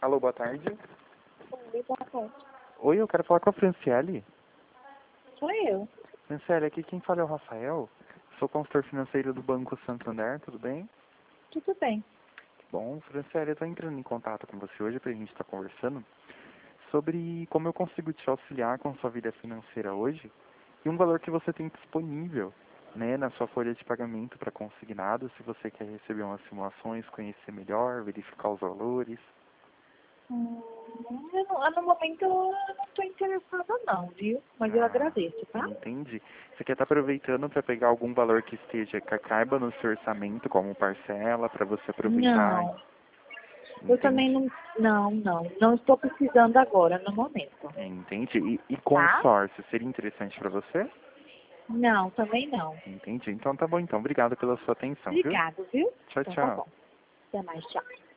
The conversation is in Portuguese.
Alô, boa tarde. Oi, boa tarde. Oi, eu quero falar com a Franciele. Sou eu. Franciele, aqui quem fala é o Rafael. Sou consultor financeiro do Banco Santander, tudo bem? Tudo bem. Bom, Franciele, eu estou entrando em contato com você hoje para a gente estar conversando sobre como eu consigo te auxiliar com sua vida financeira hoje e um valor que você tem disponível, né, na sua folha de pagamento para consignado, se você quer receber umas simulações, conhecer melhor, verificar os valores. No momento eu não estou interessada não, viu? Mas eu Ah, agradeço, tá? entendi. Você quer estar aproveitando para pegar algum valor que esteja, que caiba no seu orçamento como parcela, para você aproveitar? Não. Eu também Entendi. não estou precisando agora, no momento. Entendi. E Tá? consórcio, seria interessante para você? Não, também não. Entendi. Então tá bom então. Obrigado pela sua atenção, viu? Obrigado, viu? Tchau, Então tá tchau. bom. Até mais, tchau.